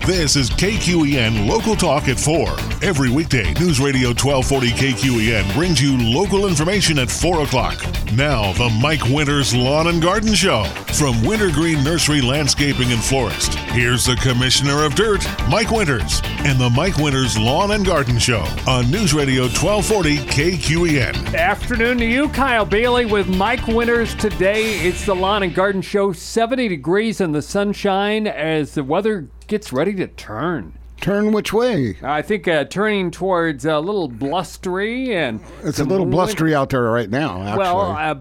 This is KQEN Local Talk at 4. Every weekday, News Radio 1240 KQEN brings you local information at 4 o'clock. Now, the Mike Winters Lawn and Garden Show from Wintergreen Nursery Landscaping and Florist. Here's the Commissioner of Dirt, Mike Winters, and the Mike Winters Lawn and Garden Show on News Radio 1240 KQEN. Afternoon to you, Kyle Bailey with Mike Winters. Today, it's the Lawn and Garden Show. 70 degrees in the sunshine as the weather gets ready to turn. Turn which way? I think turning towards a little blustery and it's a little blustery out there right now. Actually, well,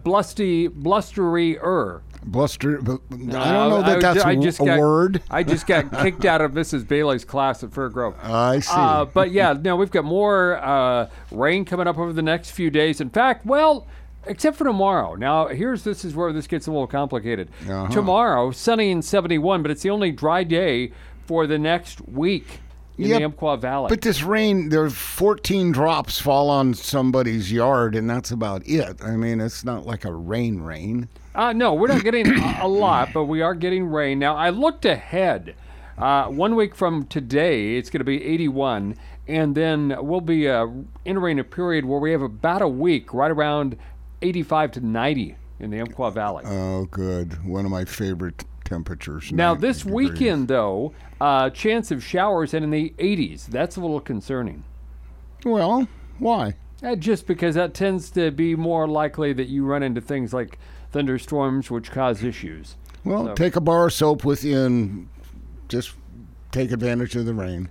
blusterier. Bluster. I don't know that that's a word. I just got kicked out of Mrs. Bailey's class at Fir Grove. I see. But yeah, no, we've got more rain coming up over the next few days. In fact, well, except for tomorrow. Now, this is where this gets a little complicated. Tomorrow, sunny and 71, but it's the only dry day for the next week in the Umpqua Valley. But this rain, there's 14 drops fall on somebody's yard, and that's about it. I mean, it's not like a rain. No, we're not getting a lot, but we are getting rain. Now, I looked ahead. 1 week from today, it's going to be 81, and then we'll be entering a period where we have about a week right around 85 to 90 in the Umpqua Valley. Oh, good. One of my favorite temperatures. Now, this weekend, though, chance of showers and in the 80s. That's a little concerning. Well, why? Just because that tends to be more likely that you run into things like thunderstorms, which cause issues. Well, take a bar of soap with you and just take advantage of the rain.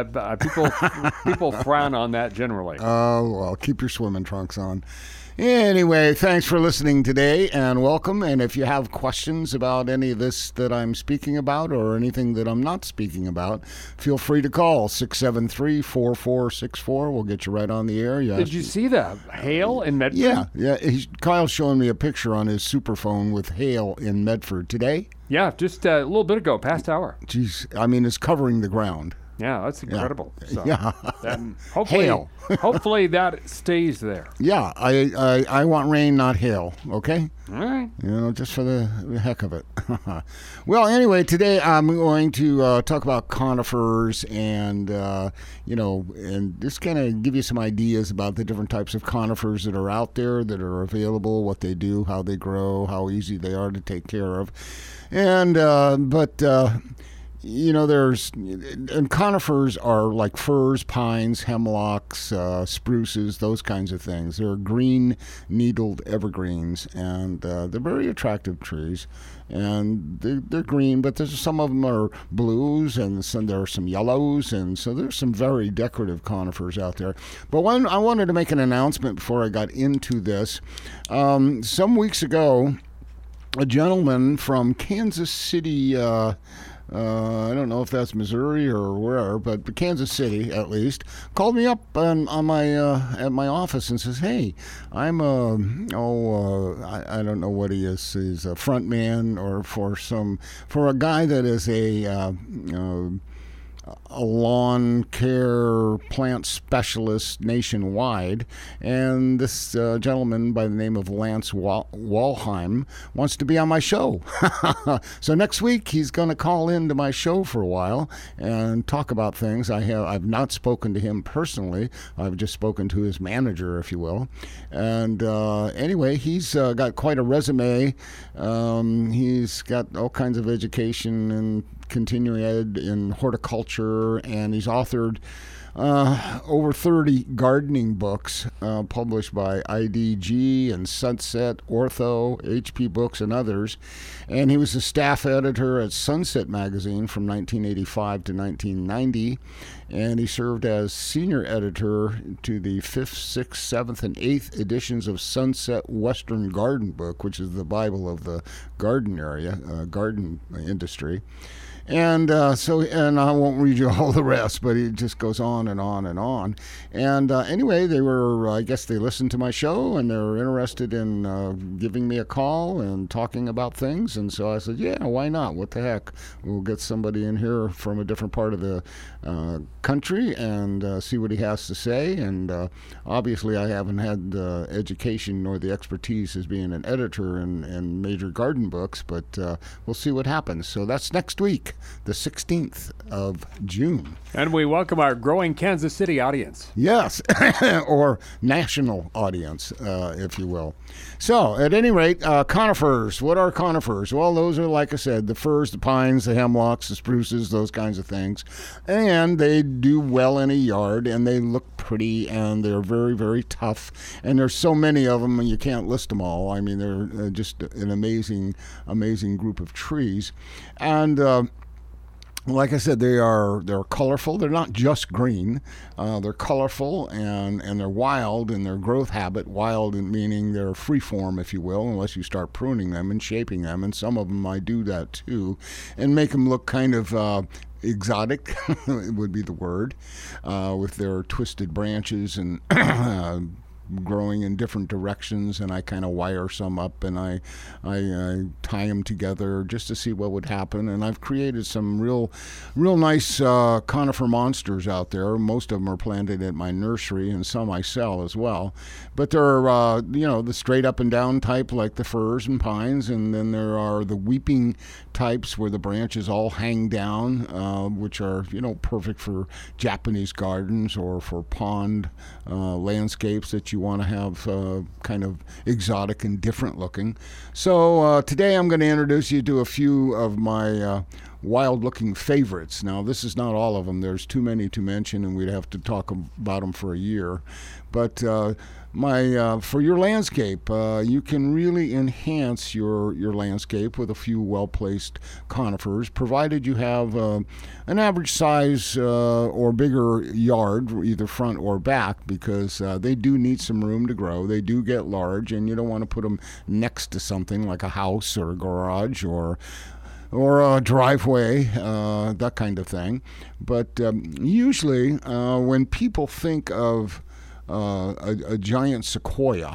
People frown on that generally. Oh, well, keep your swimming trunks on. Anyway, thanks for listening today and welcome. And if you have questions about any of this that I'm speaking about or anything that I'm not speaking about, feel free to call 673-4464. We'll get you right on the air. Did you see the hail in Medford? Yeah. Kyle's showing me a picture on his superphone with hail in Medford today. Yeah, just a little bit ago, past hour. Jeez, I mean, it's covering the ground. Yeah, that's incredible. Yeah. So, hopefully that stays there. Yeah, I want rain, not hail, okay? All right. Just for the heck of it. Well, anyway, today I'm going to talk about conifers and, and just kind of give you some ideas about the different types of conifers that are out there, that are available, what they do, how they grow, how easy they are to take care of. And, and conifers are like firs, pines, hemlocks, spruces, those kinds of things. They're green needled evergreens, and they're very attractive trees. And they're green, but some of them are blues, and there are some yellows, and so there's some very decorative conifers out there. But I wanted to make an announcement before I got into this. Some weeks ago, a gentleman from Kansas City, I don't know if that's Missouri or where, but Kansas City at least, called me up on my at my office and says, "Hey, I'm I don't know what he is. He's a front man or for a guy that is a lawn care plant specialist nationwide, and this gentleman by the name of Lance Walheim wants to be on my show." So next week he's going to call into my show for a while and talk about things. I've not spoken to him personally. I've just spoken to his manager, if you will. And anyway, he's got quite a resume. He's got all kinds of education and continuing ed in horticulture, and he's authored over 30 gardening books published by IDG and Sunset, Ortho, HP Books, and others. And he was a staff editor at Sunset Magazine from 1985 to 1990. And he served as senior editor to the 5th, 6th, 7th, and 8th editions of Sunset Western Garden Book, which is the Bible of the garden area, garden industry. And and I won't read you all the rest, but it just goes on and on and on. And anyway, I guess they listened to my show, and they're interested in giving me a call and talking about things. And so I said, yeah, why not? What the heck? We'll get somebody in here from a different part of the country and see what he has to say. And obviously, I haven't had the education nor the expertise as being an editor in major garden books, but we'll see what happens. So that's next week. week, the 16th of June. And we welcome our growing Kansas City audience. Yes, or national audience, if you will. So, at any rate, conifers. What are conifers? Well, those are, like I said, the firs, the pines, the hemlocks, the spruces, those kinds of things. And they do well in a yard, and they look pretty, and they're very, very tough. And there's so many of them, and you can't list them all. I mean, they're just an amazing, amazing group of trees. And like I said, they're colorful. They're not just green. They're colorful and they're wild in their growth habit. Wild meaning they're free form, if you will, unless you start pruning them and shaping them. And some of them I do that too, and make them look kind of exotic would be the word, with their twisted branches and growing in different directions, and I kind of wire some up and I tie them together just to see what would happen. And I've created some real nice conifer monsters out there. Most of them are planted at my nursery, and some I sell as well. But they're the straight up and down type like the firs and pines, and then there are the weeping types where the branches all hang down, which are perfect for Japanese gardens or for pond landscapes that you want to have kind of exotic and different looking. So today I'm going to introduce you to a few of my wild looking favorites. Now, this is not all of them. There's too many to mention, and we'd have to talk about them for a year. But for your landscape, you can really enhance your landscape with a few well-placed conifers, provided you have an average size or bigger yard, either front or back, because they do need some room to grow. They do get large, and you don't want to put them next to something like a house or a garage or a driveway, that kind of thing. But usually when people think of a giant sequoia,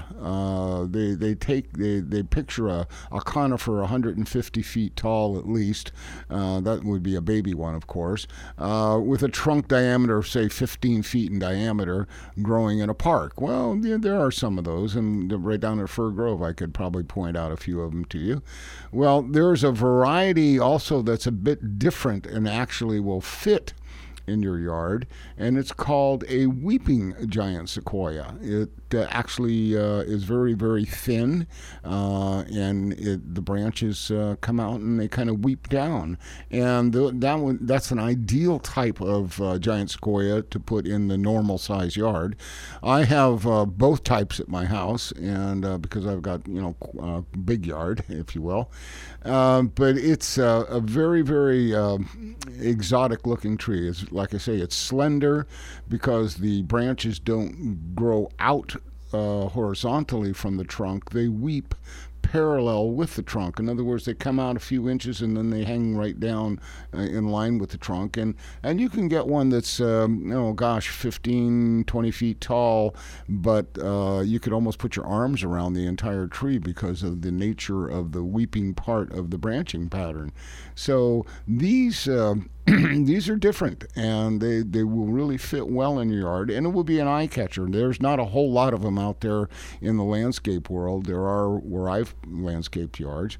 they picture a conifer 150 feet tall at least. That would be a baby one, of course, with a trunk diameter of say 15 feet in diameter, growing in a park. Well, there are some of those, and right down at Fir Grove I could probably point out a few of them to you. Well, there's a variety also that's a bit different and actually will fit in your yard, and it's called a weeping giant sequoia. It actually is very, very thin, and the branches come out and they kind of weep down. And that's an ideal type of giant sequoia to put in the normal size yard. I have both types at my house, and because I've got big yard, if you will. But it's a very, very exotic looking tree. It's, like I say, it's slender because the branches don't grow out horizontally from the trunk. They weep parallel with the trunk. In other words, they come out a few inches and then they hang right down in line with the trunk. And you can get one that's 15, 20 feet tall, but you could almost put your arms around the entire tree because of the nature of the weeping part of the branching pattern. So these these are different, and they will really fit well in your yard, and it will be an eye catcher. There's not a whole lot of them out there in the landscape world. There are where I've landscaped yards,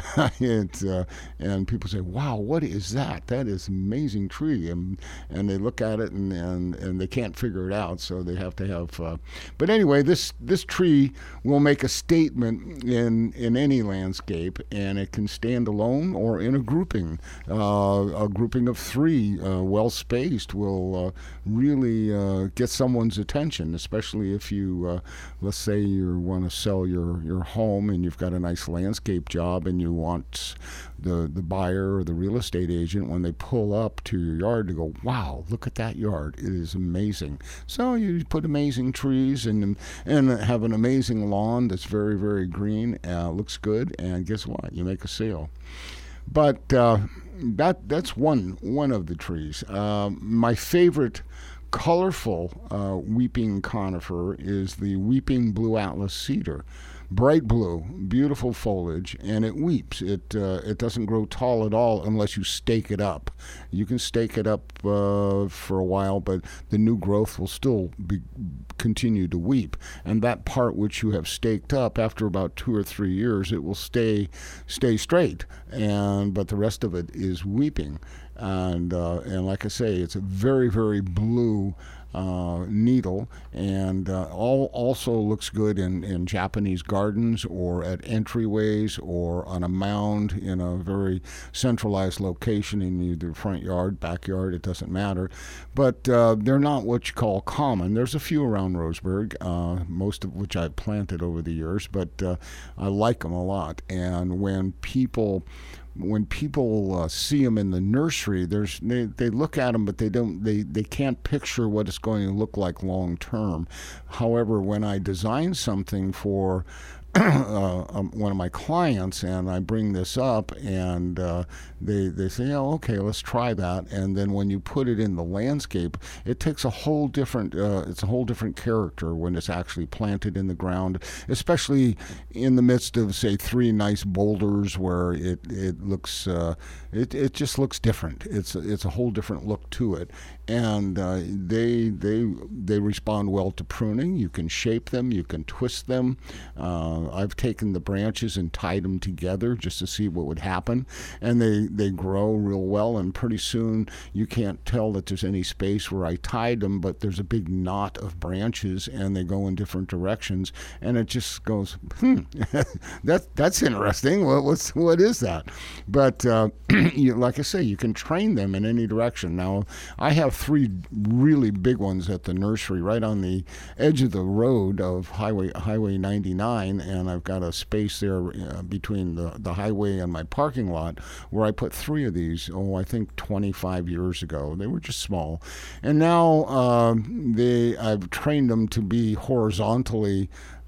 and people say, "Wow, what is that? That is an amazing tree," and they look at it and they can't figure it out, so they have to have. But anyway, this tree will make a statement in any landscape, and it can stand alone or in a grouping of three, well spaced, will really get someone's attention, especially if you, let's say you want to sell your home and you've got a nice landscape job, and you want the buyer or the real estate agent, when they pull up to your yard, to go, "Wow, look at that yard. It is amazing." So you put amazing trees and have an amazing lawn that's very, very green, looks good, and guess what? You make a sale. But that's one of the trees. My favorite colorful weeping conifer is the weeping blue Atlas cedar. bright blue, beautiful foliage, and it weeps. It doesn't grow tall at all unless you stake it up. You can stake it up for a while, but the new growth will still continue to weep. And that part which you have staked up, after about 2 or 3 years, it will stay straight. But the rest of it is weeping. And like I say, it's a very, very blue needle, and also looks good in Japanese gardens or at entryways or on a mound in a very centralized location in either front yard, backyard, it doesn't matter. But they're not what you call common. There's a few around Roseburg, most of which I've planted over the years, but I like them a lot. And when people see them in the nursery, they look at them, but they can't picture what it's going to look like long term. However, when I design something for one of my clients and I bring this up, and they say, oh, okay, let's try that. And then when you put it in the landscape, it takes a whole different it's a whole different character when it's actually planted in the ground, especially in the midst of, say, 3 nice boulders where it looks it just looks different. It's a whole different look to it. And they respond well to pruning. You can shape them, you can twist them. I've taken the branches and tied them together just to see what would happen, and they grow real well. And pretty soon you can't tell that there's any space where I tied them, but there's a big knot of branches, and they go in different directions, and it just goes, that's interesting. What is that? But like I say, you can train them in any direction. Now, I have 3 really big ones at the nursery right on the edge of the road of Highway 99, and I've got a space there between the highway and my parking lot where I put 3 of these, I think 25 years ago. They were just small. And now I've trained them to be horizontally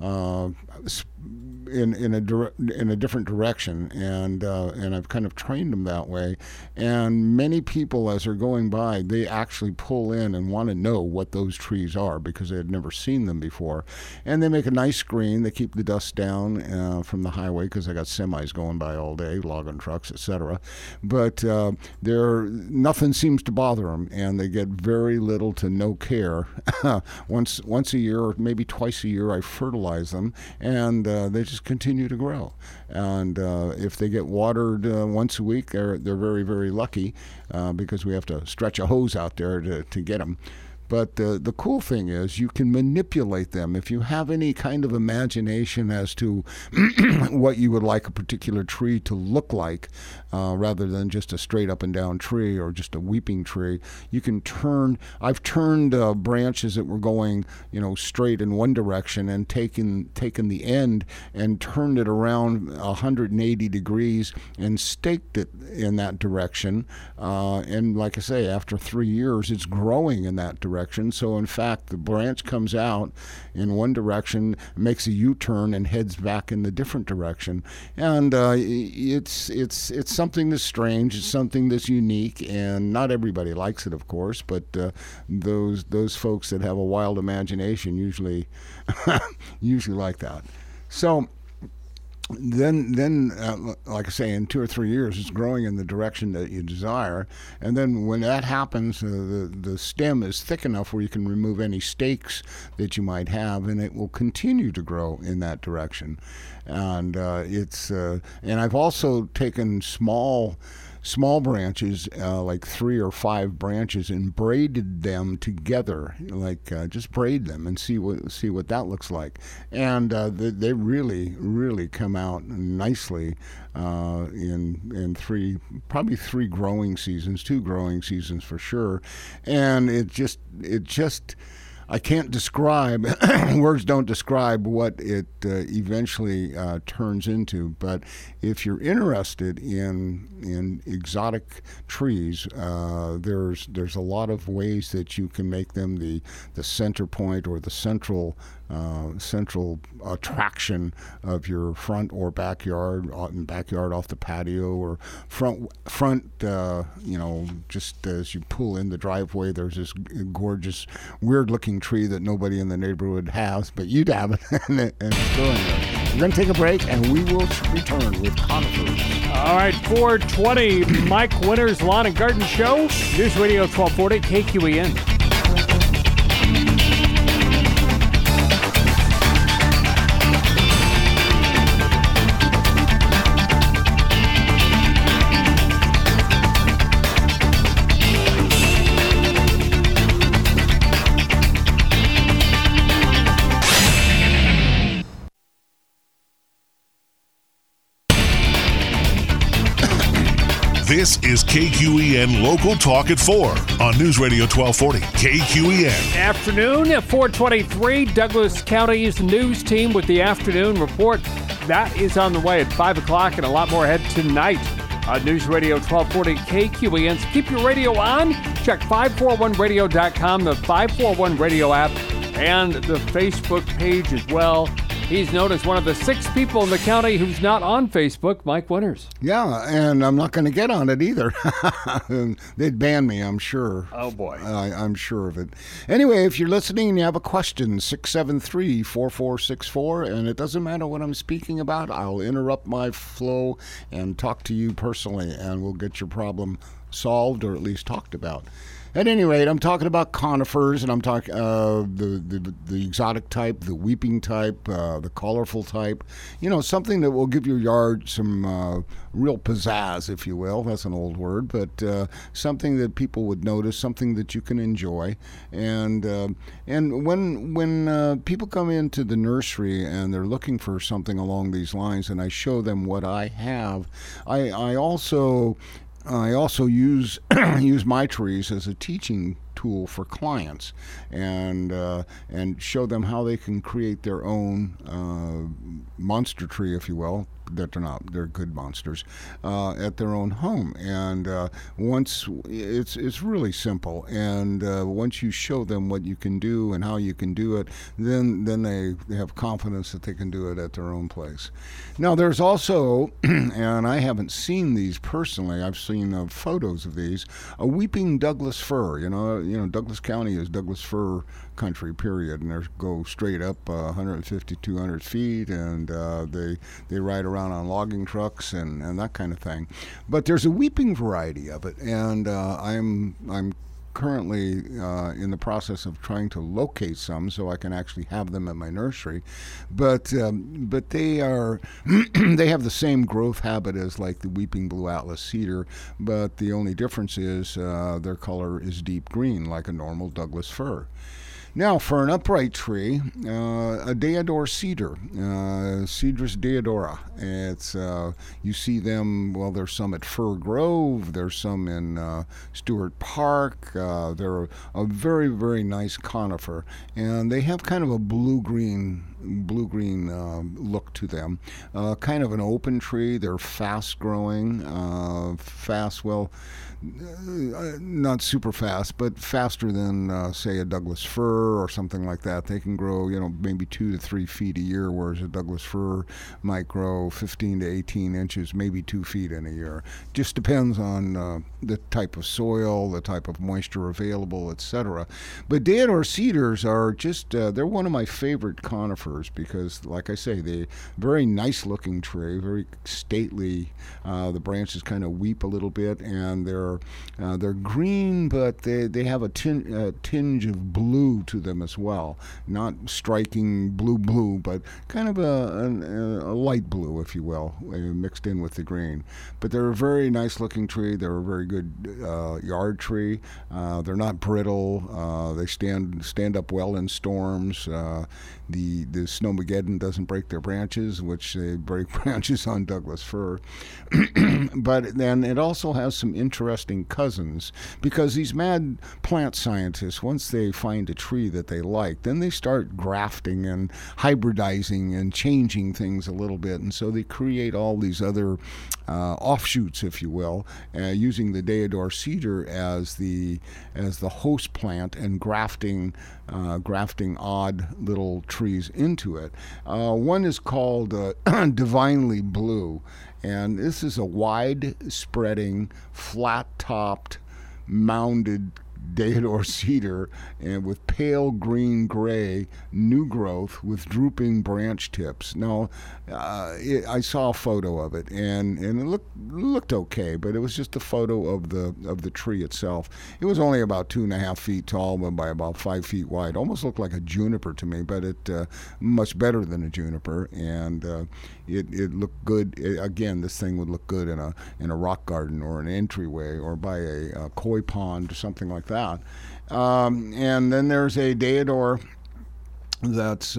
in a different direction, and I've kind of trained them that way. And many people, as they're going by, they actually pull in and want to know what those trees are because they had never seen them before. And they make a nice screen. They keep the dust down from the highway because I got semis going by all day, logging trucks, etc. But nothing seems to bother them, and they get very little to no care. Once a year or maybe twice a year, I fertilize them, and they just continue to grow. And if they get watered once a week, they're very, very lucky because we have to stretch a hose out there to get them. But the cool thing is you can manipulate them. If you have any kind of imagination as to what you would like a particular tree to look like, rather than just a straight up and down tree or just a weeping tree, you can turn. I've turned branches that were going, straight in one direction and taken the end and turned it around 180 degrees and staked it in that direction. And like I say, after 3 years, it's growing in that direction. So in fact, the branch comes out in one direction, makes a U-turn, and heads back in the different direction. And it's something that's strange. It's something that's unique, and not everybody likes it, of course. But those folks that have a wild imagination usually like that. So. Then, like I say, in 2 or 3 years, it's growing in the direction that you desire. And then when that happens, the stem is thick enough where you can remove any stakes that you might have, and it will continue to grow in that direction. And and I've also taken small branches, like 3 or 5 branches, and braided them together, just braid them and see what that looks like. And they really come out nicely in probably 3 growing seasons, 2 growing seasons for sure. And it just I can't describe, words don't describe what it eventually turns into. But if you're interested in exotic trees, there's a lot of ways that you can make them the center point or the central attraction of your front or backyard off the patio, or front just as you pull in the driveway, there's this gorgeous weird looking tree that nobody in the neighborhood has, but you'd have it and it's growing there. We're going to take a break, and we will return with conifers. All right, 420, Mike Winters Lawn and Garden Show, News Radio 1240 KQEN. This is KQEN Local Talk at 4 on News Radio 1240 KQEN. Afternoon at 4:23, Douglas County's news team with the afternoon report. That is on the way at 5 o'clock, and a lot more ahead tonight on News Radio 1240 KQEN. So keep your radio on. Check 541radio.com, the 541 radio app, and the Facebook page as well. He's known as one of the 6 people in the county who's not on Facebook, Mike Winters. Yeah, and I'm not going to get on it either. They'd ban me, I'm sure. Oh, boy. I'm sure of it. Anyway, if you're listening and you have a question, 673-4464, and it doesn't matter what I'm speaking about, I'll interrupt my flow and talk to you personally, and we'll get your problem solved or at least talked about. At any rate, I'm talking about conifers, and I'm talking the exotic type, the weeping type, the colorful type. You know, something that will give your yard some real pizzazz, if you will. That's an old word, but something that people would notice, something that you can enjoy. And when people come into the nursery and they're looking for something along these lines, and I show them what I have, I also use use my trees as a teaching tool for clients, and show them how they can create their own monster tree, if you will. That they're good monsters at their own home. And once it's really simple. And once you show them what you can do and how you can do it, then they have confidence that they can do it at their own place. Now, there's also, and I haven't seen these personally, I've seen photos of these, a weeping Douglas fir. You know, Douglas County is Douglas fir country, period, and they go straight up 150, 200 feet, and they ride around on logging trucks and that kind of thing. But there's a weeping variety of it, and I'm currently in the process of trying to locate some so I can actually have them at my nursery. But they are they have the same growth habit as like the weeping blue Atlas cedar, but the only difference is their color is deep green like a normal Douglas fir. Now, for an upright tree, a Deodar cedar, Cedrus deodara. It's you see them. Well, there's some at Fir Grove. There's some in Stewart Park. They're a very, very nice conifer, and they have kind of a blue-green look to them. Kind of an open tree. They're fast-growing, not super fast, but faster than, say, a Douglas fir or something like that. They can grow, maybe 2 to 3 feet a year, whereas a Douglas fir might grow 15 to 18 inches, maybe 2 feet in a year. Just depends on the type of soil, the type of moisture available, etc. But Deodar cedars are just, they're one of my favorite conifers because, like I say, they're very nice-looking tree, very stately. The branches kind of weep a little bit, and they're green, but they have a tinge of blue to them as well. Not striking blue, but kind of a light blue, if you will, mixed in with the green. But they're a very nice looking tree. They're a very good yard tree. They're not brittle. They stand up well in storms. The Snowmageddon doesn't break their branches, which they break branches on Douglas fir. But then it also has some interesting cousins, because these mad plant scientists, once they find a tree that they like, then they start grafting and hybridizing and changing things a little bit, and so they create all these other offshoots, if you will, using the Deodar cedar as the host plant and grafting odd little trees into it. One is called Divinely Blue, and this is a wide-spreading, flat-topped, mounded deodar cedar, and with pale green-gray new growth with drooping branch tips. Now, I saw a photo of it, and it looked okay, but it was just a photo of the tree itself. It was only about 2.5 feet tall, but by about 5 feet wide. Almost looked like a juniper to me, but it much better than a juniper, and it looked good. Again, this thing would look good in a rock garden or an entryway or by a koi pond or something like that. And then there's a deodar that's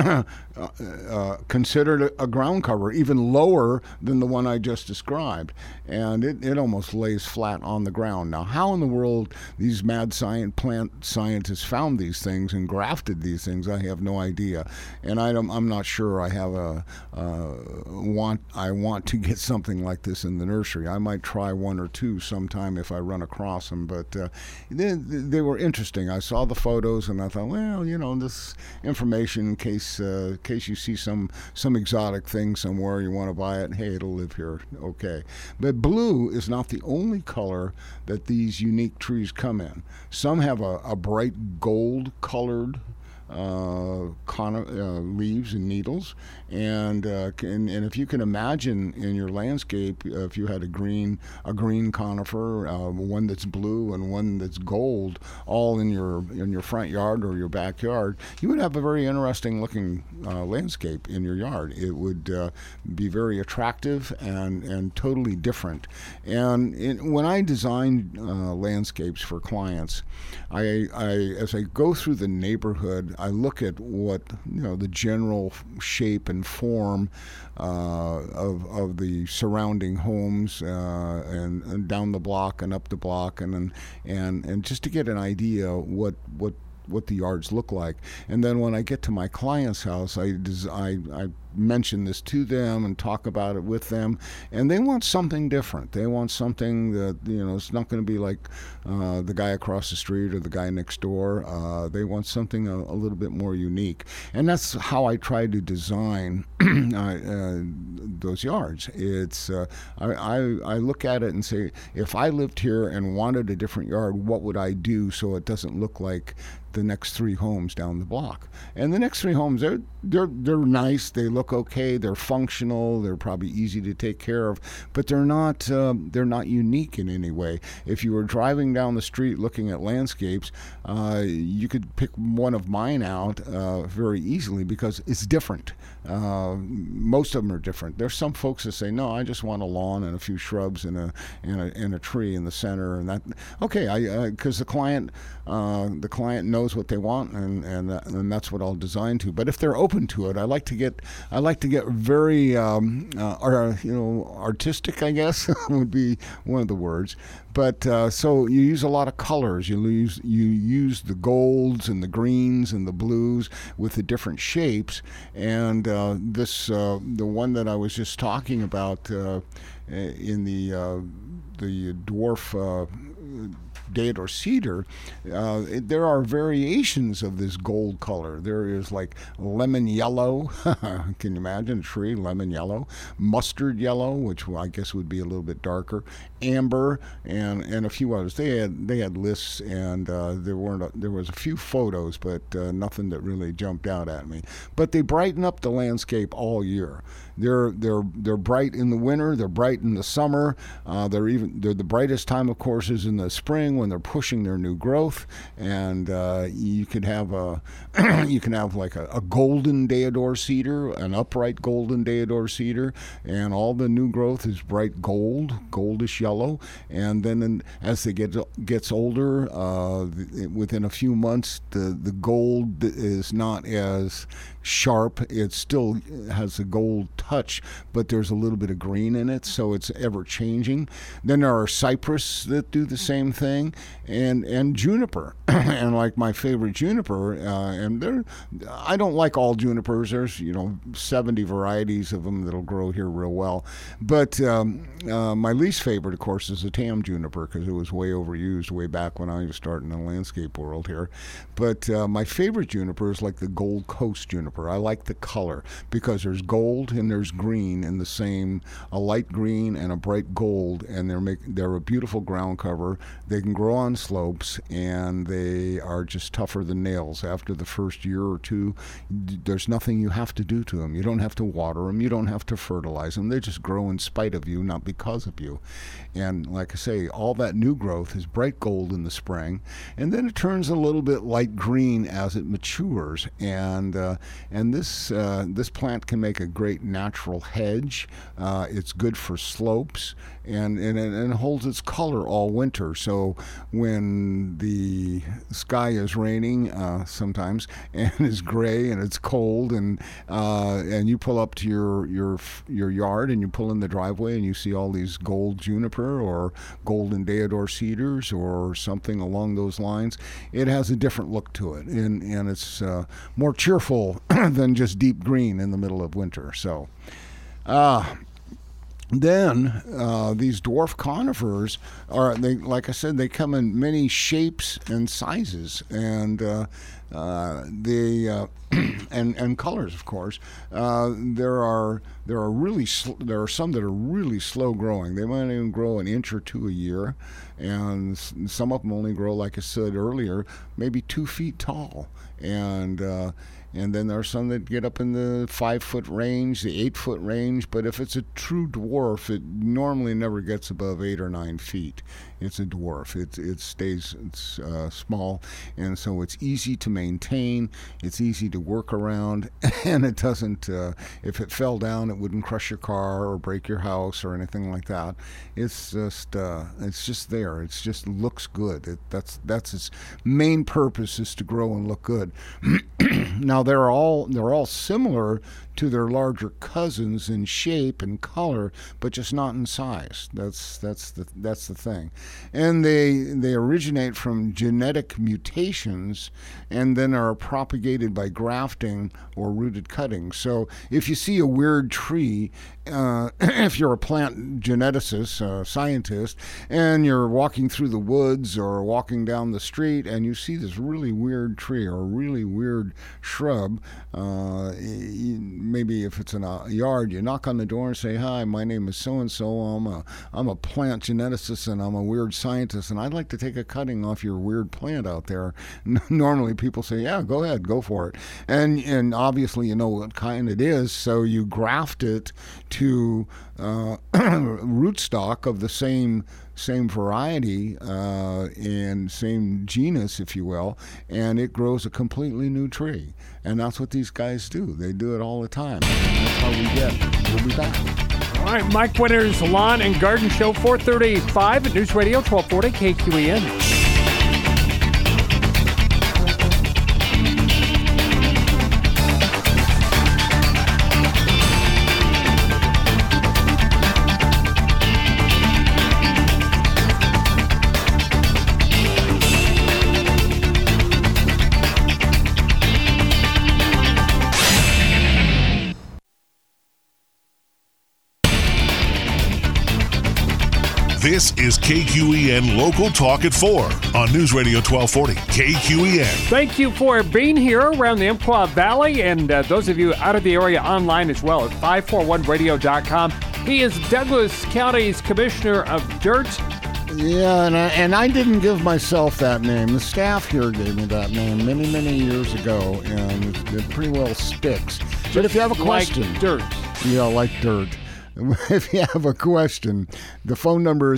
considered a ground cover, even lower than the one I just described, and it almost lays flat on the ground. Now, how in the world these mad plant scientists found these things and grafted these things, I have no idea, and I'm not sure. I have I want to get something like this in the nursery. I might try one or two sometime if I run across them, but they were interesting. I saw the photos and I thought, well, this information in case you see some exotic thing somewhere, you want to buy it, hey, it'll live here, okay. But blue is not the only color that these unique trees come in. Some have a bright gold colored leaves and needles, and if you can imagine in your landscape, if you had a green conifer, one that's blue and one that's gold, all in your front yard or your backyard, you would have a very interesting looking landscape in your yard. It would be very attractive and totally different. And when I design landscapes for clients, I as I go through the neighborhood, I look at what the general shape and form of the surrounding homes and down the block and up the block, and just to get an idea what the yards look like. And then when I get to my client's house, I mention this to them and talk about it with them, and they want something different. They want something that it's not going to be like the guy across the street or the guy next door. They want something a little bit more unique, and that's how I try to design those yards. It's I look at it and say, if I lived here and wanted a different yard, what would I do so it doesn't look like the next 3 homes down the block? And the next 3 homes, they're nice, they look okay, they're functional, they're probably easy to take care of, but they're not unique in any way. If you were driving down the street looking at landscapes, you could pick one of mine out very easily because it's different. Most of them are different. There's some folks that say, no, I just want a lawn and a few shrubs and a tree in the center, and that okay, because the client knows what they want, and that's what I'll design to. But if they're open to it, I like to get very artistic, I guess would be one of the words. But so you use a lot of colors. You use the golds and the greens and the blues with the different shapes. And the one that I was just talking about in the dwarf deodar cedar, there are variations of this gold color. There is like lemon yellow. Can you imagine a tree, lemon yellow? Mustard yellow, which I guess would be a little bit darker. Amber, and a few others. They had lists, and there was a few photos, but nothing that really jumped out at me. But they brighten up the landscape all year. They're bright in the winter. They're bright in the summer. They're the brightest time, of course, is in the spring when they're pushing their new growth. And you can have like a golden deodar cedar, an upright golden deodar cedar, and all the new growth is bright goldish yellow. And then as they gets older, within a few months, the gold is not as sharp. It still has a gold touch, but there's a little bit of green in it, so it's ever changing. Then there are cypress that do the same thing, and juniper. And like my favorite juniper, and I don't like all junipers. There's 70 varieties of them that'll grow here real well, but my least favorite, of course, is the tam juniper, because it was way overused way back when I was starting in the landscape world here. But my favorite juniper is like the Gold Coast juniper. I like the color because there's gold in there's green in the same, a light green and a bright gold, and they're a beautiful ground cover. They can grow on slopes, and they are just tougher than nails. After the first year or two, there's nothing you have to do to them. You don't have to water them. You don't have to fertilize them. They just grow in spite of you, not because of you. And like I say, all that new growth is bright gold in the spring, and then it turns a little bit light green as it matures. And this plant can make a great natural hedge. It's good for slopes, and it holds its color all winter. So when the sky is raining sometimes and is gray and it's cold, and you pull up to your yard and you pull in the driveway and you see all these gold juniper or golden deodar cedars or something along those lines, it has a different look to it, and it's more cheerful than just deep green in the middle of winter. So then these dwarf conifers like I said, they come in many shapes and sizes, and and colors, of course. There are some that are really slow growing. They might even grow an inch or two a year, and some of them only grow, like I said earlier, maybe 2 feet tall. And then there are some that get up in the 5-foot range, the 8-foot range. But if it's a true dwarf, it normally never gets above 8 or 9 feet. It's a dwarf. It stays small, and so it's easy to maintain. It's easy to work around, and it doesn't. If it fell down, it wouldn't crush your car or break your house or anything like that. It's just there. It just looks good. That's its main purpose, is to grow and look good. Now they're all similar to their larger cousins in shape and color, but just not in size. That's the thing. And they originate from genetic mutations and then are propagated by grafting or rooted cutting. So if you see a weird tree, if you're a plant geneticist, scientist, and you're walking through the woods or walking down the street and you see this really weird tree or a really weird shrub, maybe if it's in a yard, you knock on the door and say, "Hi, my name is so-and-so. I'm a plant geneticist and I'm a weird scientist, and I'd like to take a cutting off your weird plant out there." Normally people say, "Yeah, go ahead, go for it." And obviously you know what kind it is, so you graft it to rootstock of the same variety and same genus, if you will, and it grows a completely new tree. And that's what these guys do. They do it all the time. That's how we get. We'll be back. All right, Mike Winters, Lawn and Garden Show, 4:35 at News Radio 1240 KQEN. This is KQEN Local Talk at 4 on News Radio 1240 KQEN. Thank you for being here around the Umpqua Valley, and those of you out of the area online as well at 541radio.com. He is Douglas County's Commissioner of Dirt. Yeah, and I didn't give myself that name. The staff here gave me that name many, many years ago, and it pretty well sticks. But if you have a question... Like dirt. Yeah, like dirt. If you have a question, the phone number is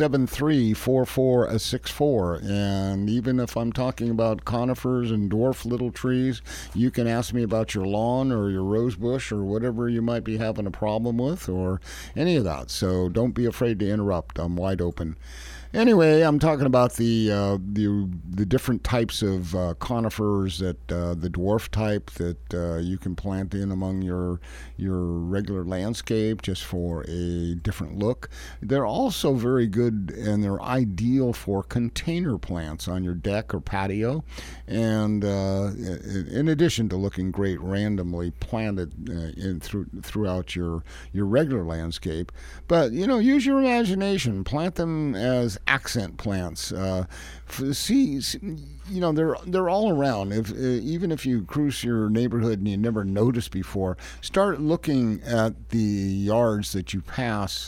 673-4464. And even if I'm talking about conifers and dwarf little trees, you can ask me about your lawn or your rose bush or whatever you might be having a problem with or any of that. So don't be afraid to interrupt. I'm wide open. Anyway, I'm talking about the different types of conifers, that the dwarf type that you can plant in among your regular landscape just for a different look. They're also very good, and they're ideal for container plants on your deck or patio. And in addition to looking great randomly planted throughout your regular landscape, but use your imagination. Plant them as accent plants. They're all around. Even if you cruise your neighborhood and you never noticed before, start looking at the yards that you pass.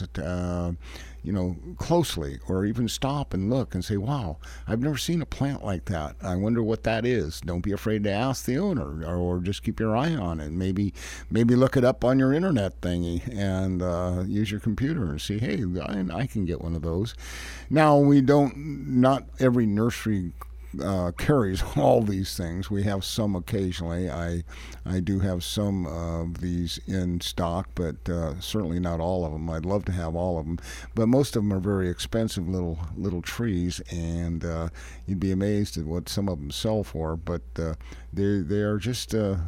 Closely, or even stop and look and say, wow, I've never seen a plant like that. I wonder what that is. Don't be afraid to ask the owner, or just keep your eye on it. Maybe look it up on your internet thingy and use your computer and see, hey, I can get one of those. Now, not every nursery carries all these things. We have some occasionally. I do have some of these in stock, but certainly not all of them. I'd love to have all of them, but most of them are very expensive little trees, and you'd be amazed at what some of them sell for. But they're just a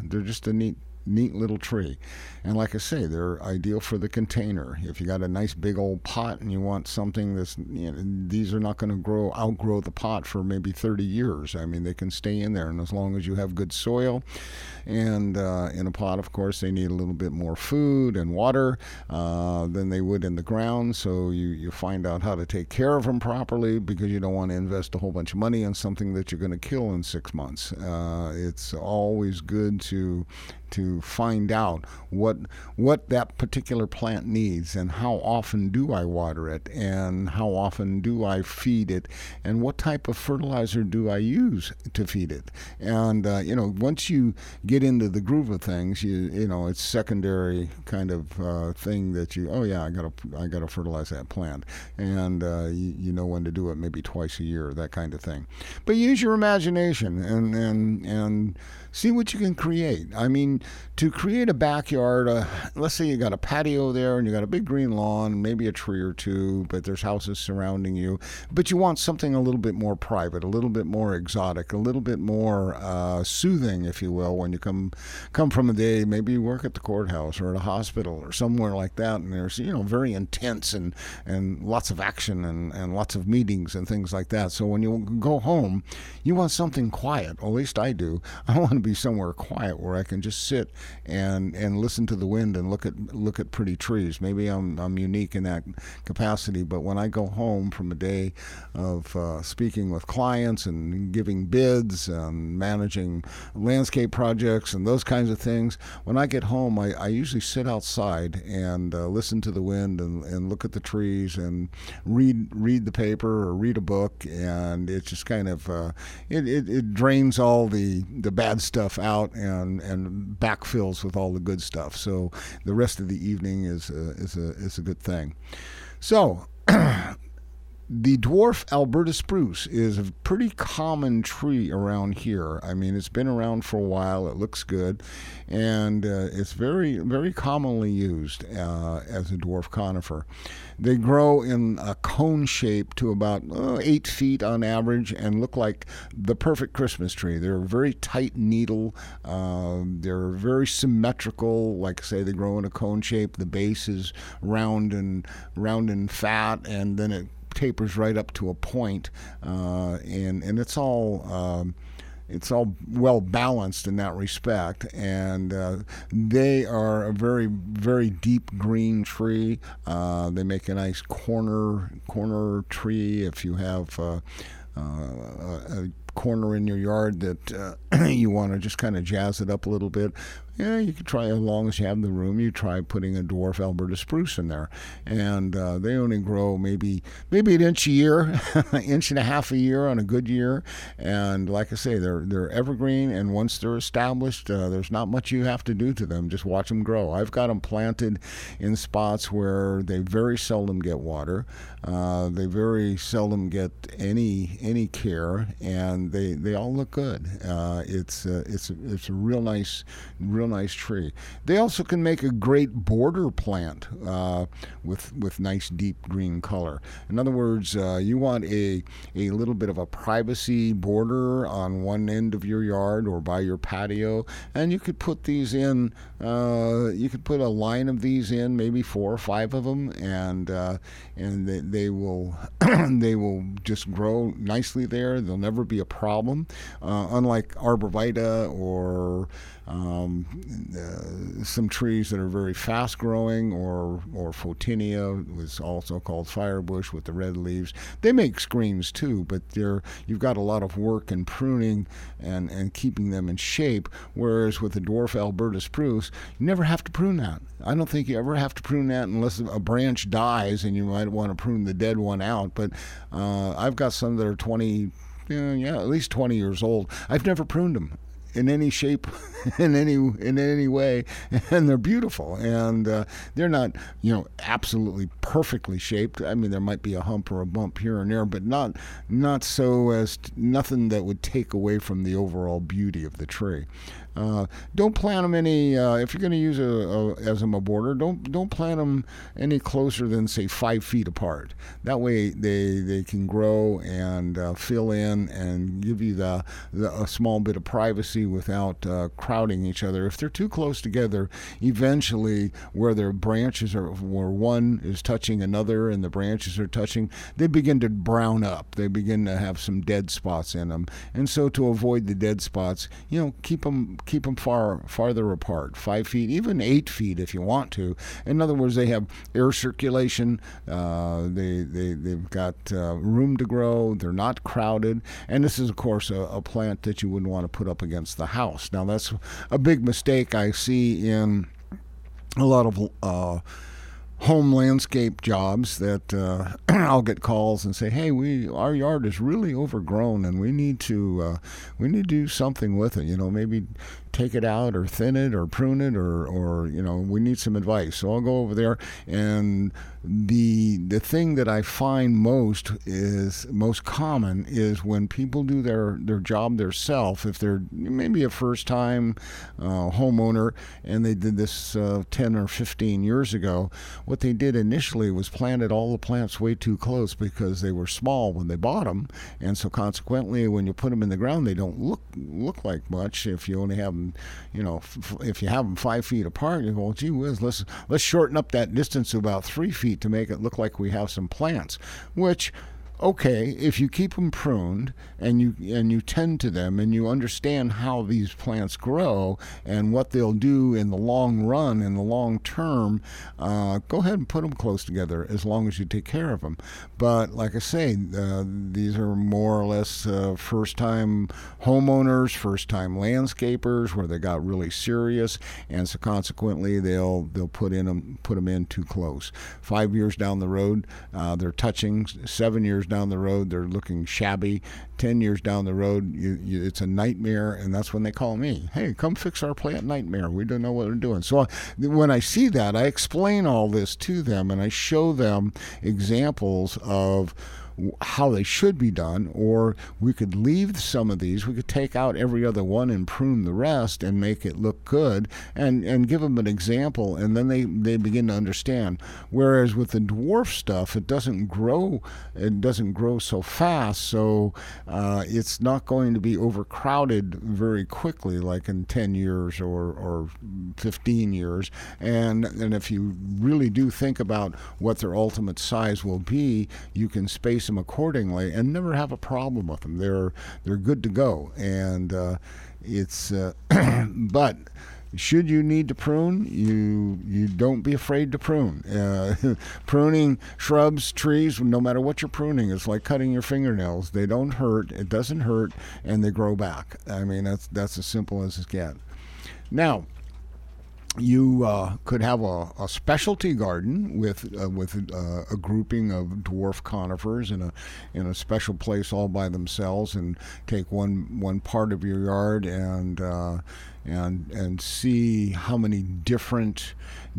neat little tree. And like I say, they're ideal for the container. If you got a nice big old pot and you want something these are not going to outgrow the pot for maybe 30 years. I mean, they can stay in there, and as long as you have good soil. And in a pot, of course, they need a little bit more food and water than they would in the ground. So you find out how to take care of them properly, because you don't want to invest a whole bunch of money on something that you're going to kill in 6 months. It's always good to find out what that particular plant needs, and how often do I water it, and how often do I feed it, and what type of fertilizer do I use to feed it. And once you get into the groove of things, it's secondary kind of thing that I gotta fertilize that plant, and you know when to do it, maybe twice a year, that kind of thing. But use your imagination and see what you can create. I mean, to create a backyard, let's say you got a patio there and you got a big green lawn, maybe a tree or two, but there's houses surrounding you. But you want something a little bit more private, a little bit more exotic, a little bit more soothing, if you will, when you come from a day, maybe you work at the courthouse or at a hospital or somewhere like that, and there's, very intense and lots of action and lots of meetings and things like that. So when you go home, you want something quiet. At least I do. I want to be somewhere quiet where I can just sit and listen to the wind and look at pretty trees. Maybe I'm unique in that capacity, but when I go home from a day of speaking with clients and giving bids and managing landscape projects and those kinds of things, when I get home, I usually sit outside and listen to the wind and look at the trees and read the paper or read a book, and it just kind of it drains all the bad stuff out and backfills with all the good stuff. So the rest of the evening is a good thing. So the dwarf Alberta spruce is a pretty common tree around here. I mean, it's been around for a while. It looks good, and it's very, very commonly used as a dwarf conifer. They grow in a cone shape to about 8 feet on average and look like the perfect Christmas tree. They're a very tight needle. They're very symmetrical. Like I say, they grow in a cone shape. The base is round and fat, and then it tapers right up to a point, and it's all well balanced in that respect, and they are a very, very deep green tree. They make a nice corner tree if you have a corner in your yard that you want to just kind of jazz it up a little bit. Yeah, you could try, as long as you have the room, you try putting a dwarf Alberta spruce in there. And they only grow maybe an inch a year, inch and a half a year on a good year. And like I say, they're evergreen, and once they're established, there's not much you have to do to them. Just watch them grow. I've got them planted in spots where they very seldom get water. They very seldom get any care, and they all look good. It's a real nice tree. They also can make a great border plant with nice deep green color. In other words, you want a little bit of a privacy border on one end of your yard or by your patio, and you could put these in. You could put a line of these in, maybe 4 or 5 of them, and they will they will just grow nicely there. They'll never be a problem. Unlike arborvitae or some trees that are very fast growing, or Photinia was also called firebush with the red leaves. They make screens too, but you've got a lot of work in pruning and keeping them in shape, whereas with the dwarf Alberta spruce, you never have to prune that. I don't think you ever have to prune that unless a branch dies and you might want to prune the dead one out, but I've got some that are 20, at least 20 years old. I've never pruned them in any shape, in any way, and they're beautiful, and they're not absolutely perfectly shaped. I mean, there might be a hump or a bump here and there, but not so as nothing that would take away from the overall beauty of the tree. Don't plant them any. If you're going to use as a border, don't plant them any closer than, say, 5 feet apart. That way they can grow and fill in and give you a small bit of privacy without crowding each other. If they're too close together, eventually where their branches are, where one is touching another and the branches are touching, they begin to brown up. They begin to have some dead spots in them. And so to avoid the dead spots, keep them farther apart, 5 feet, even 8 feet if you want to. In other words, they have air circulation. They've got room to grow. They're not crowded. And this is, of course, a plant that you wouldn't want to put up against the house. Now, that's a big mistake I see in a lot of home landscape jobs that I'll get calls and say, "Hey, our yard is really overgrown, and we need to do something with it. Maybe take it out or thin it or prune it or we need some advice." So I'll go over there, and the thing that I find most common is when people do their job themselves. If they're maybe a first-time homeowner and they did this 10 or 15 years ago, what they did initially was planted all the plants way too close because they were small when they bought them, and so consequently, when you put them in the ground, they don't look like much. If you only have them, if you have them 5 feet apart, you go, "Well, gee whiz, let's shorten up that distance to about 3 feet to make it look like we have some plants," which, okay, if you keep them pruned and you tend to them and you understand how these plants grow and what they'll do in the long run, in the long term, go ahead and put them close together as long as you take care of them. But like I say, these are more or less first-time homeowners, first-time landscapers where they got really serious, and so consequently they'll put them in too close. 5 years down the road, they're touching. 7 years down the road, they're looking shabby. 10 years down the road, it's a nightmare, and that's when they call me. "Hey, come fix our plant nightmare. We don't know what we're doing." So when I see that, I explain all this to them, and I show them examples of how they should be done, or we could leave some of these. We could take out every other one and prune the rest and make it look good, and give them an example, and then they begin to understand. Whereas with the dwarf stuff, it doesn't grow so fast, so it's not going to be overcrowded very quickly, like in 10 years or 15 years. And if you really do think about what their ultimate size will be, you can space them accordingly and never have a problem with them. They're good to go, and it's but should you need to prune, you don't be afraid to prune. Pruning shrubs, trees, no matter what you're pruning, it's like cutting your fingernails. They don't hurt, it doesn't hurt, and they grow back. I mean, that's as simple as it gets. Now, you could have a specialty garden with a grouping of dwarf conifers in a special place all by themselves, and take one part of your yard and see how many different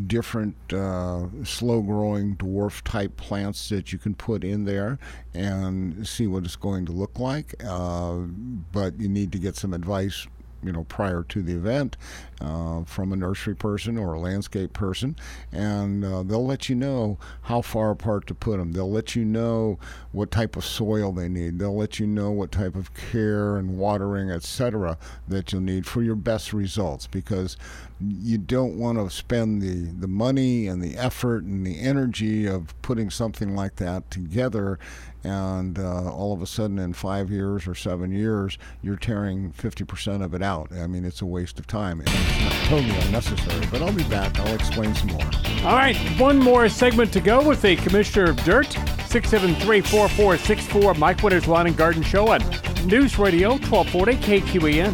slow-growing dwarf type plants that you can put in there, and see what it's going to look like. But you need to get some advice prior to the event from a nursery person or a landscape person, and they'll let you know how far apart to put them. They'll let you know what type of soil they need. They'll let you know what type of care and watering, etc., that you'll need for your best results, because you don't want to spend the money and the effort and the energy of putting something like that together, and all of a sudden in 5 years or 7 years you're tearing 50% of it out. I mean, it's a waste of time, and it's not totally unnecessary. But I'll be back. I'll explain some more. All right, one more segment to go with the Commissioner of Dirt. 673-4464, Mike Winters Lawn and Garden Show on News Radio 1240 KQEN.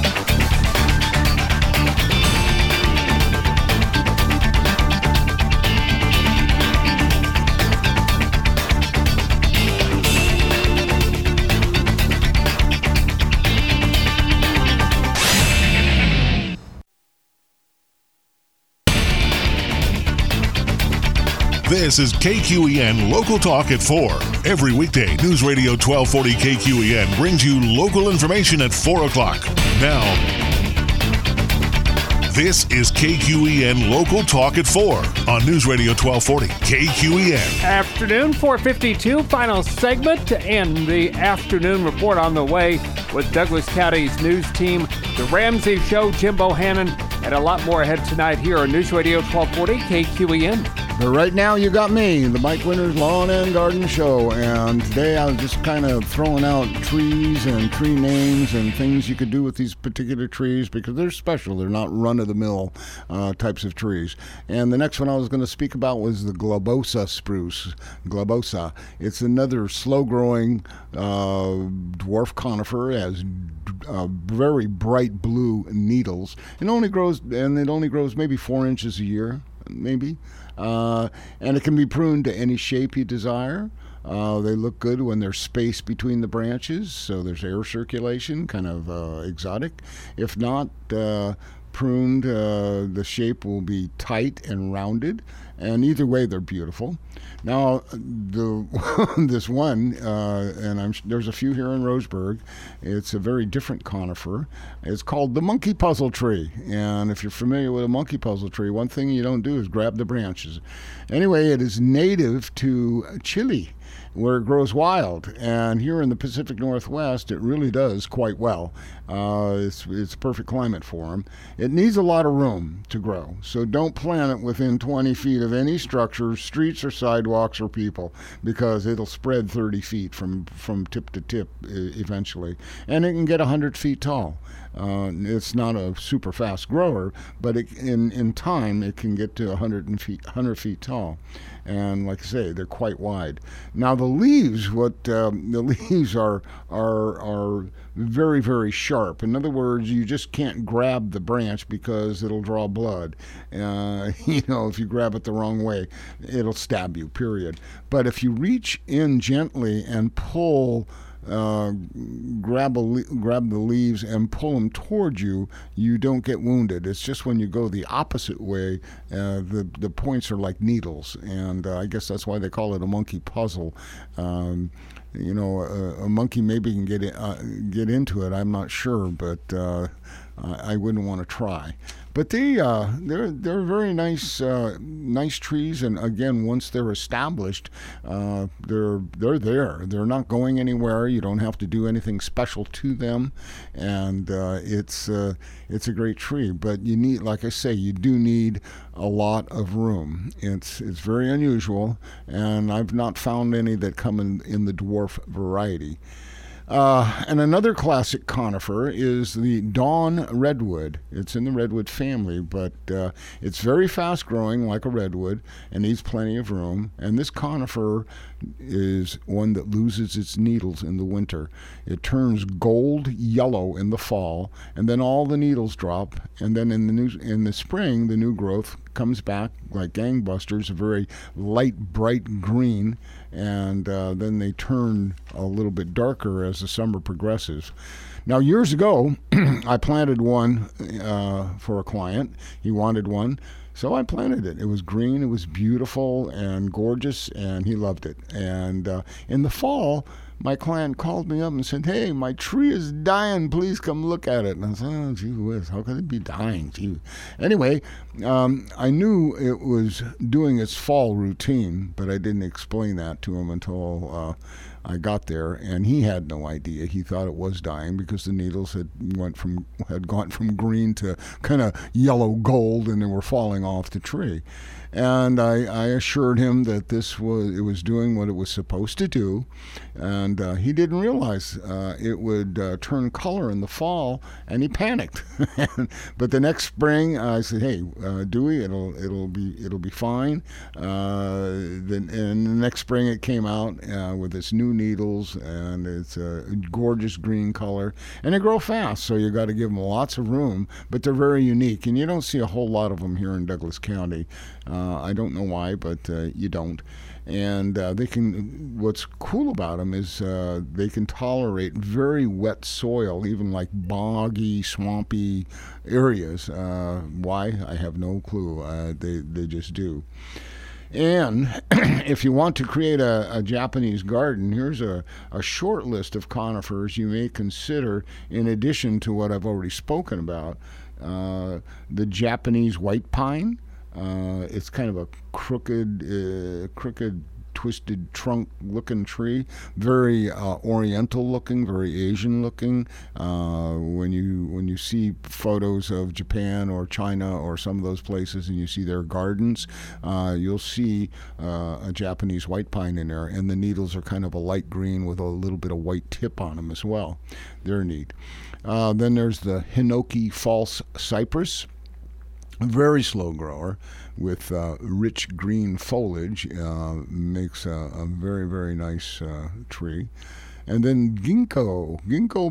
This is KQEN Local Talk at 4. Every weekday, News Radio 1240 KQEN brings you local information at 4 o'clock. Now, this is KQEN Local Talk at 4 on News Radio 1240 KQEN. Afternoon, 4:52, final segment, and the afternoon report on the way with Douglas County's news team, The Ramsey Show, Jim Bohannon, and a lot more ahead tonight here on News Radio 1240 KQEN. But right now, you got me, the Mike Winters Lawn and Garden Show, and today I was just kind of throwing out trees and tree names and things you could do with these particular trees because they're special. They're not run-of-the-mill types of trees. And the next one I was going to speak about was the Globiosa spruce. Globiosa. It's another slow-growing dwarf conifer. It has very bright blue needles. It only grows maybe 4 inches a year, maybe. And it can be pruned to any shape you desire. They look good when there's space between the branches, so there's air circulation, kind of exotic. If not pruned, the shape will be tight and rounded, and either way they're beautiful. Now, this one, and there's a few here in Roseburg. It's a very different conifer. It's called the monkey puzzle tree. And if you're familiar with a monkey puzzle tree, one thing you don't do is grab the branches. Anyway, it is native to Chile, where it grows wild. And here in the Pacific Northwest, it really does quite well. It's a perfect climate for them. It needs a lot of room to grow, so don't plant it within 20 feet of any structures, streets or sidewalks or people, because it'll spread 30 feet from tip to tip eventually. And it can get 100 feet tall. It's not a super fast grower, but in time it can get to 100 feet tall. And like I say, they're quite wide. Now the leaves, the leaves are very, very sharp. In other words, you just can't grab the branch because it'll draw blood. If you grab it the wrong way, it'll stab you, period. But if you reach in gently and pull, grab the leaves and pull them toward you, you don't get wounded. It's just when you go the opposite way, the points are like needles, and I guess that's why they call it a monkey puzzle. A monkey maybe can get into it. I'm not sure, but I wouldn't want to try. But they're very nice trees, and again, once they're established, they're there. They're not going anywhere. You don't have to do anything special to them, and it's a great tree. But you need, like I say, you do need a lot of room. It's very unusual, and I've not found any that come in the dwarf variety. And another classic conifer is the Dawn redwood. It's in the redwood family, but it's very fast growing like a redwood and needs plenty of room. And this conifer is one that loses its needles in the winter. It turns gold yellow in the fall, and then all the needles drop, and then in the spring the new growth comes back like gangbusters, a very light bright green, and then they turn a little bit darker as the summer progresses. Now, years ago, I planted one for a client. He wanted one, so I planted it. It was green, it was beautiful and gorgeous, and he loved it. And in the fall, my client called me up and said, "Hey, my tree is dying. Please come look at it." And I said, "Oh, gee whiz, how could it be dying?" Gee. Anyway, I knew it was doing its fall routine, but I didn't explain that to him until I got there, and he had no idea. He thought it was dying because the needles had gone from green to kind of yellow gold, and they were falling off the tree. And I assured him that it was doing what it was supposed to do, and he didn't realize it would turn color in the fall, and he panicked. But the next spring, I said, "Hey, Dewey, it'll be fine." And the next spring, it came out with its new needles, and it's a gorgeous green color, and they grow fast. So you got to give them lots of room, but they're very unique, and you don't see a whole lot of them here in Douglas County. I don't know why, but you don't. And what's cool about them is they can tolerate very wet soil, even like boggy, swampy areas. Why? I have no clue. They just do. And if you want to create a Japanese garden, here's a short list of conifers you may consider in addition to what I've already spoken about. The Japanese white pine. It's kind of a crooked, twisted trunk-looking tree, very Oriental-looking, very Asian-looking. When you see photos of Japan or China or some of those places, and you see their gardens, you'll see a Japanese white pine in there, and the needles are kind of a light green with a little bit of white tip on them as well. They're neat. Then there's the Hinoki false cypress. A very slow grower with rich green foliage, makes a very, very nice tree. And then ginkgo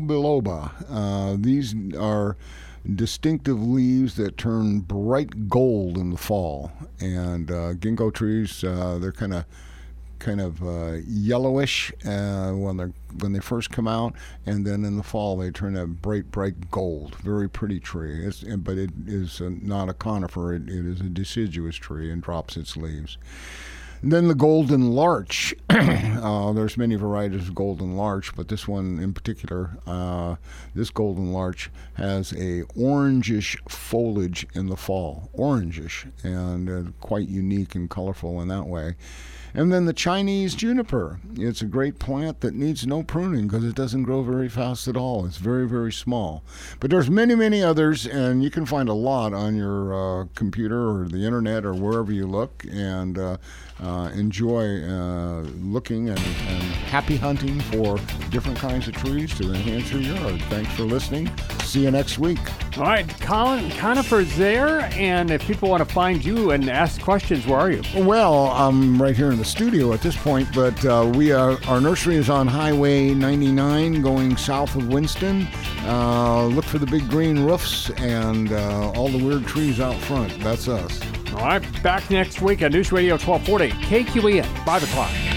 biloba. These are distinctive leaves that turn bright gold in the fall. And ginkgo trees, they're kind of yellowish when they first come out, and then in the fall they turn a bright gold. Very pretty tree. But it is not a conifer. It is a deciduous tree and drops its leaves. And then the golden larch. There's many varieties of golden larch, but this one in particular, this golden larch has a orangish foliage in the fall. Orangish, and quite unique and colorful in that way. And then the Chinese juniper. It's a great plant that needs no pruning because it doesn't grow very fast at all. It's very, very small. But there's many, many others, and you can find a lot on your computer or the internet or wherever you look, and enjoy looking and happy hunting for different kinds of trees to enhance your yard. Thanks for listening. See you next week. All right, Colin, conifers there, and if people want to find you and ask questions, where are you? Well, I'm right here in the studio at this point, but our nursery is on Highway 99 going south of Winston. Look for the big green roofs and all the weird trees out front. That's us. All right, back next week on News Radio 1240, KQEN, 5 o'clock.